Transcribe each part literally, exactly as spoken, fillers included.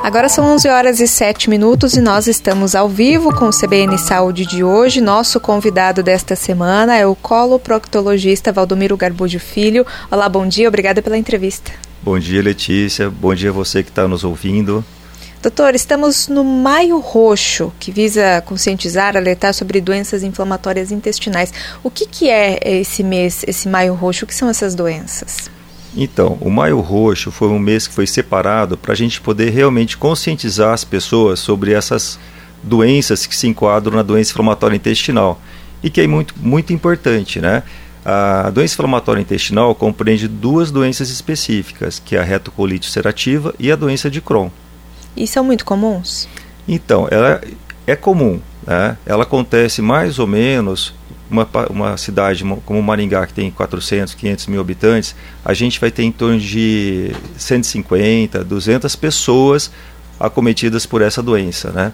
Agora são onze horas e sete minutos e nós estamos ao vivo com o C B N Saúde de hoje. Nosso convidado desta semana é o coloproctologista Valdomiro Garbujo Filho. Olá, bom dia, obrigada pela entrevista. Bom dia, Letícia. Bom dia a você que está nos ouvindo. Doutor, estamos no Maio Roxo, que visa conscientizar, alertar sobre doenças inflamatórias intestinais. O que, que é esse mês, esse Maio Roxo? O que são essas doenças? Então, o Maio Roxo foi um mês que foi separado para a gente poder realmente conscientizar as pessoas sobre essas doenças que se enquadram na doença inflamatória intestinal e que é muito, muito importante, né? A doença inflamatória intestinal compreende duas doenças específicas, que é a retocolite ulcerativa e a doença de Crohn. E são muito comuns? Então, ela é comum, né? Ela acontece mais ou menos... Uma, uma cidade como Maringá, que tem quatrocentos, quinhentos mil habitantes, a gente vai ter em torno de cento e cinquenta, duzentas pessoas acometidas por essa doença, né?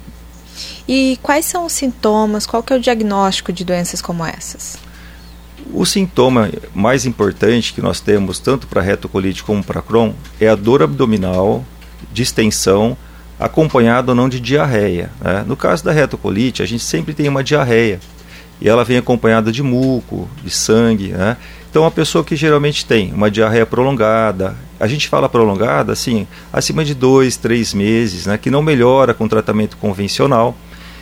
E quais são os sintomas, qual que é o diagnóstico de doenças como essas? O sintoma mais importante que nós temos, tanto para retocolite como para Crohn, é a dor abdominal, distensão, acompanhada ou não de diarreia, né? No caso da retocolite, a gente sempre tem uma diarreia. E ela vem acompanhada de muco, de sangue, né? Então, uma pessoa que geralmente tem uma diarreia prolongada, a gente fala prolongada, assim, acima de dois, três meses, né? Que não melhora com tratamento convencional.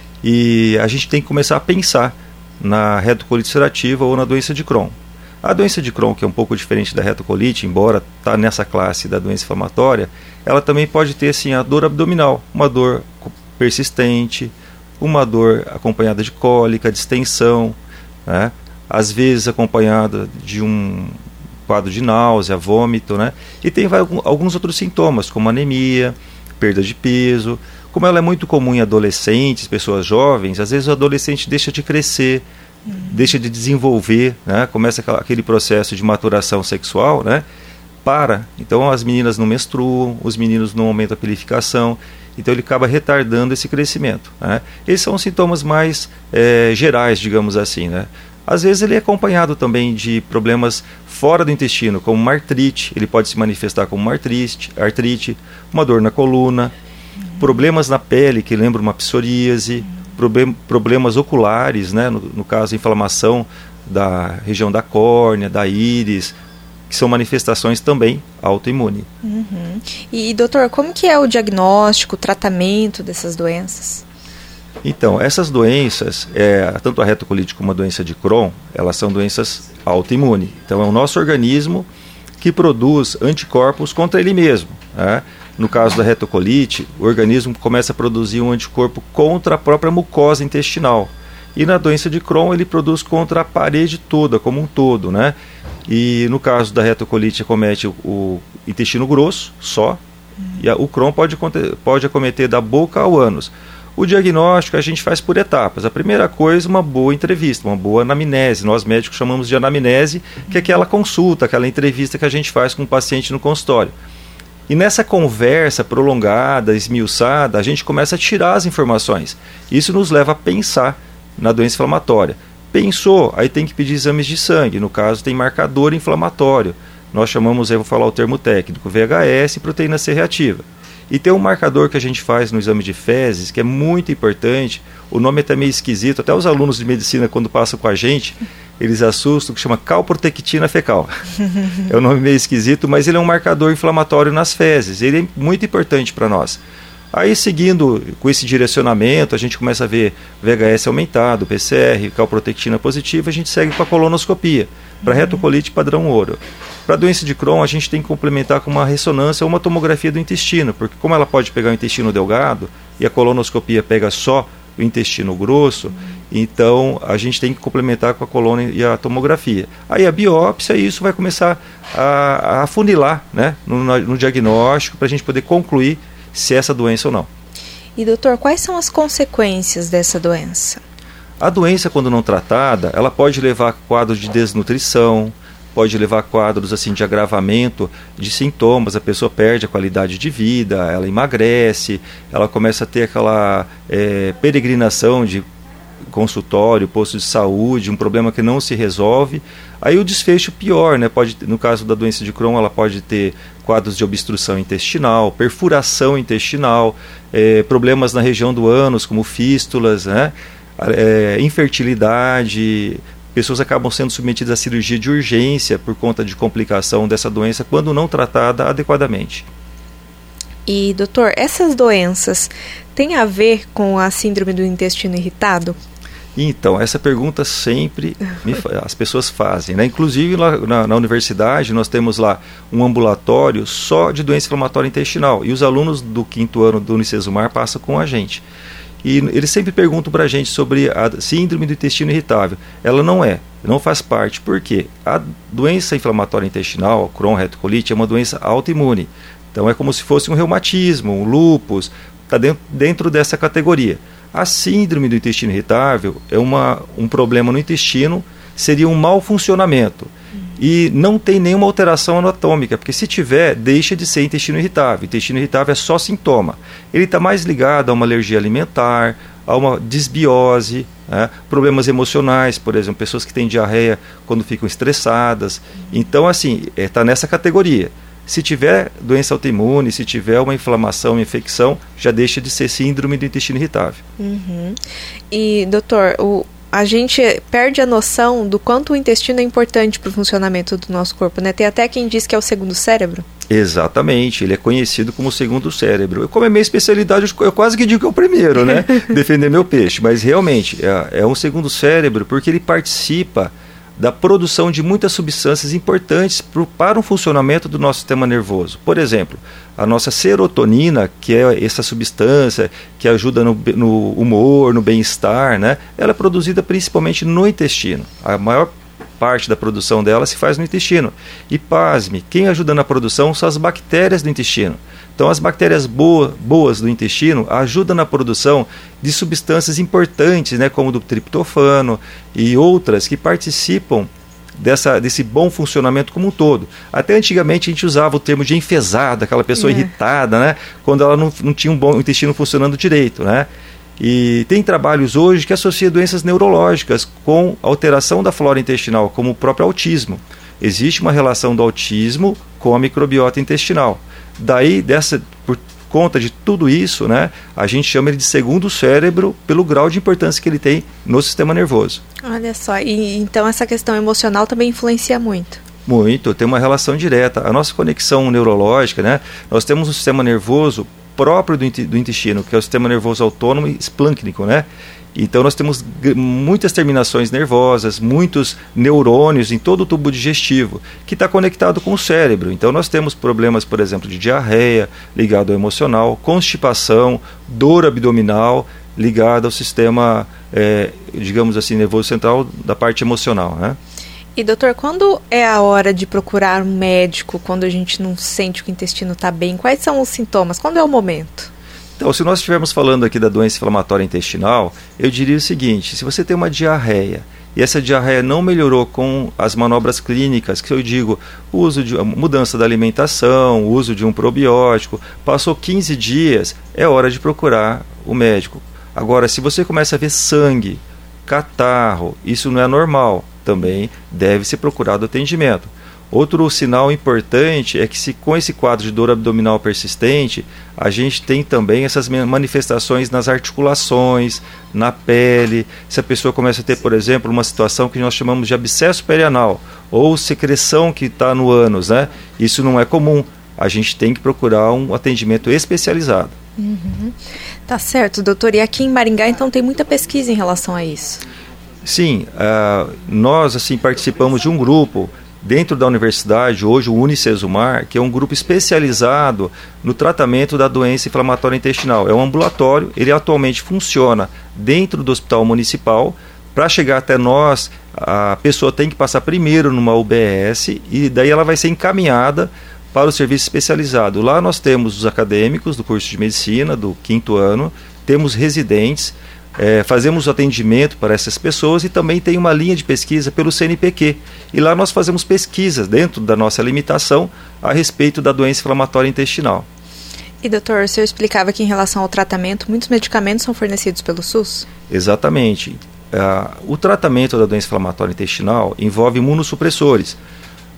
E a gente tem que começar a pensar na retocolite ulcerativa ou na doença de Crohn. A doença de Crohn, que é um pouco diferente da retocolite, embora está nessa classe da doença inflamatória, ela também pode ter, assim, a dor abdominal, uma dor persistente, uma dor acompanhada de cólica, distensão, né? Às vezes acompanhada de um quadro de náusea, vômito, né? E tem alguns outros sintomas, como anemia, perda de peso. Como ela é muito comum em adolescentes, pessoas jovens, às vezes o adolescente deixa de crescer, uhum. deixa de desenvolver, né? Começa aquele processo de maturação sexual, né? Para. Então as meninas não menstruam, os meninos não aumentam a pilificação. Então ele acaba retardando esse crescimento, né? Esses são os sintomas mais é, gerais, digamos assim, né? Às vezes ele é acompanhado também de problemas fora do intestino, como uma artrite, ele pode se manifestar como uma artrite, artrite uma dor na coluna, uhum. problemas na pele, que lembra uma psoríase, uhum. problem, problemas oculares, né? no, no caso, inflamação da região da córnea, da íris, que são manifestações também autoimune. Uhum. E, doutor, como que é o diagnóstico, o tratamento dessas doenças? Então, essas doenças, é, tanto a retocolite como a doença de Crohn, elas são doenças autoimunes. Então, é o nosso organismo que produz anticorpos contra ele mesmo, né? No caso da retocolite, o organismo começa a produzir um anticorpo contra a própria mucosa intestinal. E na doença de Crohn, ele produz contra a parede toda, como um todo, né? E no caso da retocolite, acomete o, o intestino grosso só, uhum. e a, o Crohn pode, pode acometer da boca ao ânus. O diagnóstico a gente faz por etapas. A primeira coisa, uma boa entrevista, uma boa anamnese. Nós médicos chamamos de anamnese, que é aquela consulta, aquela entrevista que a gente faz com o paciente no consultório. E nessa conversa prolongada, esmiuçada, a gente começa a tirar as informações. Isso nos leva a pensar na doença inflamatória. Pensou, aí tem que pedir exames de sangue, no caso tem marcador inflamatório, nós chamamos, eu vou falar o termo técnico, V H S, proteína C reativa. E tem um marcador que a gente faz no exame de fezes, que é muito importante, o nome é até meio esquisito, até os alunos de medicina quando passam com a gente, eles assustam, que chama calprotectina fecal. É um nome meio esquisito, mas ele é um marcador inflamatório nas fezes, ele é muito importante para nós. Aí, seguindo com esse direcionamento, a gente começa a ver V H S aumentado, P C R, calprotectina positiva, a gente segue com a colonoscopia, para uhum. retocolite padrão ouro. Para a doença de Crohn, a gente tem que complementar com uma ressonância ou uma tomografia do intestino, porque como ela pode pegar o intestino delgado e a colonoscopia pega só o intestino grosso, uhum. então a gente tem que complementar com a coluna e a tomografia. Aí a biópsia, isso vai começar a, a afunilar, né, no, no diagnóstico, para a gente poder concluir se é essa doença ou não. E doutor, quais são as consequências dessa doença? A doença, quando não tratada, ela pode levar a quadros de desnutrição, pode levar a quadros assim, de agravamento de sintomas, a pessoa perde a qualidade de vida, ela emagrece, ela começa a ter aquela é, peregrinação de consultório, posto de saúde, um problema que não se resolve. Aí o desfecho pior, né? Pode, no caso da doença de Crohn, ela pode ter quadros de obstrução intestinal, perfuração intestinal, é, problemas na região do ânus, como fístulas, né? é, infertilidade. Pessoas acabam sendo submetidas à cirurgia de urgência por conta de complicação dessa doença quando não tratada adequadamente. E, doutor, essas doenças têm a ver com a síndrome do intestino irritado? Então, essa pergunta sempre me, as pessoas fazem, né? Inclusive lá na, na universidade nós temos lá um ambulatório só de doença inflamatória intestinal e os alunos do quinto ano do Unicesumar passam com a gente. E eles sempre perguntam para a gente sobre a síndrome do intestino irritável. Ela não é, não faz parte. Por quê? A doença inflamatória intestinal, Crohn, retocolite, é uma doença autoimune. Então é como se fosse um reumatismo, um lúpus, está dentro, dentro dessa categoria. A síndrome do intestino irritável é uma, um problema no intestino, seria um mau funcionamento. E não tem nenhuma alteração anatômica, porque se tiver, deixa de ser intestino irritável. Intestino irritável é só sintoma. Ele está mais ligado a uma alergia alimentar, a uma disbiose, né? Problemas emocionais, por exemplo, pessoas que têm diarreia quando ficam estressadas. Então, assim, está nessa categoria. Se tiver doença autoimune, se tiver uma inflamação, uma infecção, já deixa de ser síndrome do intestino irritável. Uhum. E, doutor, o... a gente perde a noção do quanto o intestino é importante para o funcionamento do nosso corpo, né? Tem até quem diz que é o segundo cérebro. Exatamente, ele é conhecido como o segundo cérebro. Eu, como é minha especialidade, eu quase que digo que é o primeiro, né? Defender meu peixe, mas realmente é, é um segundo cérebro porque ele participa da produção de muitas substâncias importantes pro, para o funcionamento do nosso sistema nervoso. Por exemplo, a nossa serotonina, que é essa substância que ajuda no, no humor, no bem-estar, né? Ela é produzida principalmente no intestino. A maior parte da produção dela se faz no intestino. E pasme, quem ajuda na produção são as bactérias do intestino. Então as bactérias boa, boas do intestino ajudam na produção de substâncias importantes, né, como do triptofano e outras que participam dessa, desse bom funcionamento como um todo. Até antigamente a gente usava o termo de enfesada, aquela pessoa é. irritada, né, quando ela não, não tinha um bom intestino funcionando direito, né? E tem trabalhos hoje que associam doenças neurológicas com alteração da flora intestinal, como o próprio autismo. Existe uma relação do autismo com a microbiota intestinal. Daí, dessa, por conta de tudo isso, né, a gente chama ele de segundo cérebro pelo grau de importância que ele tem no sistema nervoso. Olha só, e então essa questão emocional também influencia muito. Muito, tem uma relação direta. A nossa conexão neurológica, né, nós temos um sistema nervoso próprio do, do intestino, que é o sistema nervoso autônomo e esplâncnico, né? Então nós temos muitas terminações nervosas, muitos neurônios em todo o tubo digestivo, que está conectado com o cérebro. Então nós temos problemas, por exemplo, de diarreia, ligado ao emocional, constipação, dor abdominal, ligado ao sistema, é, digamos assim, nervoso central da parte emocional, né? E doutor, quando é a hora de procurar um médico, quando a gente não sente que o intestino está bem, quais são os sintomas? Quando é o momento? Então, se nós estivermos falando aqui da doença inflamatória intestinal, eu diria o seguinte: se você tem uma diarreia e essa diarreia não melhorou com as manobras clínicas, que eu digo, o uso de mudança da alimentação, o uso de um probiótico, passou quinze dias, é hora de procurar o médico. Agora, se você começa a ver sangue, catarro, isso não é normal, também deve ser procurado atendimento. Outro sinal importante é que, se com esse quadro de dor abdominal persistente, a gente tem também essas manifestações nas articulações, na pele. Se a pessoa começa a ter, por exemplo, uma situação que nós chamamos de abscesso perianal, ou secreção que está no ânus, né? Isso não é comum. A gente tem que procurar um atendimento especializado. Uhum. Tá certo, doutor. E aqui em Maringá, então, tem muita pesquisa em relação a isso? Sim, uh, nós assim participamos de um grupo dentro da universidade, hoje o Unicesumar, que é um grupo especializado no tratamento da doença inflamatória intestinal. É um ambulatório, ele atualmente funciona dentro do hospital municipal. Para chegar até nós, a pessoa tem que passar primeiro numa U B S e daí ela vai ser encaminhada para o serviço especializado. Lá nós temos os acadêmicos do curso de medicina, do quinto ano, temos residentes, É, fazemos atendimento para essas pessoas e também tem uma linha de pesquisa pelo C N P Q. E lá nós fazemos pesquisas dentro da nossa limitação a respeito da doença inflamatória intestinal. E doutor, o senhor explicava que em relação ao tratamento, muitos medicamentos são fornecidos pelo SUS? Exatamente. Uh, o tratamento da doença inflamatória intestinal envolve imunossupressores.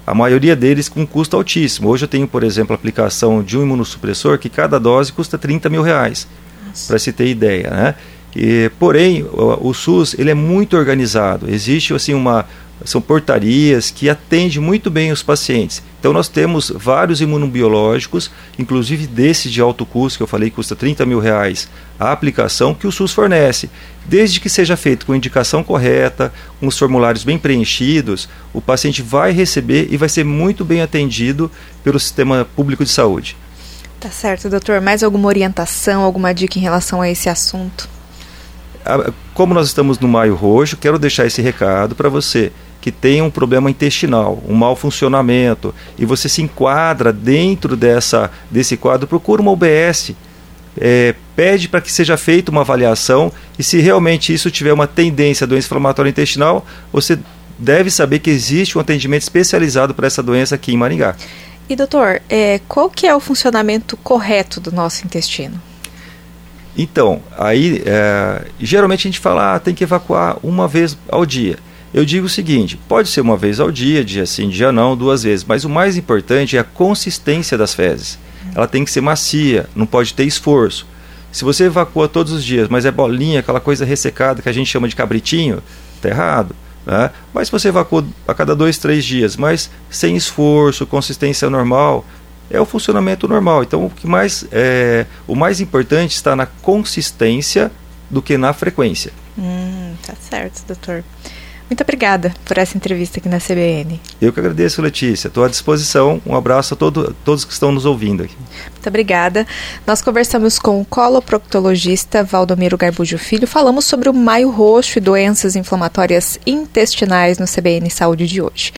a maioria deles com custo altíssimo. Hoje eu tenho, por exemplo, a aplicação de um imunossupressor que cada dose custa trinta mil reais, para se ter ideia, né? E, porém, o, o SUS ele é muito organizado. Existe assim uma são portarias que atendem muito bem os pacientes. Então nós temos vários imunobiológicos, inclusive desse de alto custo que eu falei que custa trinta mil reais a aplicação, que o SUS fornece. Desde que seja feito com indicação correta, com os formulários bem preenchidos, o paciente vai receber e vai ser muito bem atendido pelo sistema público de saúde. Tá certo, doutor. Mais alguma orientação, alguma dica em relação a esse assunto? Como nós estamos no Maio Roxo, quero deixar esse recado para você que tem um problema intestinal, um mau funcionamento, e você se enquadra dentro dessa, desse quadro, procura uma U B S, é, pede para que seja feita uma avaliação, e se realmente isso tiver uma tendência à doença inflamatória intestinal, você deve saber que existe um atendimento especializado para essa doença aqui em Maringá. E doutor, é, qual que é o funcionamento correto do nosso intestino? Então, aí é, geralmente a gente fala, ah, tem que evacuar uma vez ao dia. Eu digo o seguinte, pode ser uma vez ao dia, dia sim, dia não, duas vezes, mas o mais importante é a consistência das fezes. Ela tem que ser macia, não pode ter esforço. Se você evacua todos os dias, mas é bolinha, aquela coisa ressecada que a gente chama de cabritinho, está errado. Né? Mas se você evacua a cada dois, três dias, mas sem esforço, consistência normal, é o funcionamento normal. Então o que mais é, o mais importante está na consistência do que na frequência. Hum, tá certo, doutor. Muito obrigada por essa entrevista aqui na C B N. Eu que agradeço, Letícia. Estou à disposição. Um abraço a todo, todos que estão nos ouvindo aqui. Muito obrigada. Nós conversamos com o coloproctologista Valdomiro Garbujo Filho. Falamos sobre o Maio Roxo e doenças inflamatórias intestinais no C B N Saúde de hoje.